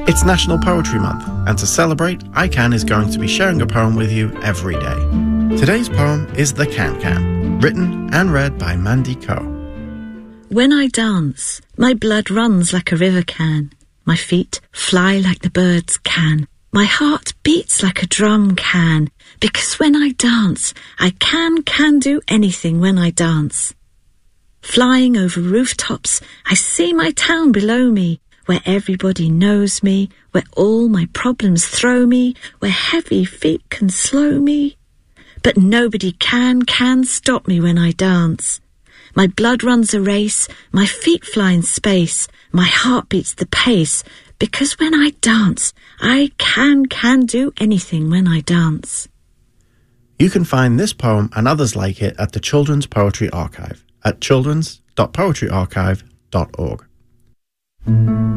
It's National Poetry Month, and to celebrate, ICANN is going to be sharing a poem with you every day. Today's poem is The Can-Can, written and read by Mandy Coe. When I dance, my blood runs like a river can. My feet fly like the birds can. My heart beats like a drum can. Because when I dance, I can do anything when I dance. Flying over rooftops, I see my town below me, where everybody knows me, where all my problems throw me, where heavy feet can slow me. But nobody can stop me when I dance. My blood runs a race, my feet fly in space, my heart beats the pace, because when I dance, I can do anything when I dance. You can find this poem and others like it at the Children's Poetry Archive at childrens.poetryarchive.org.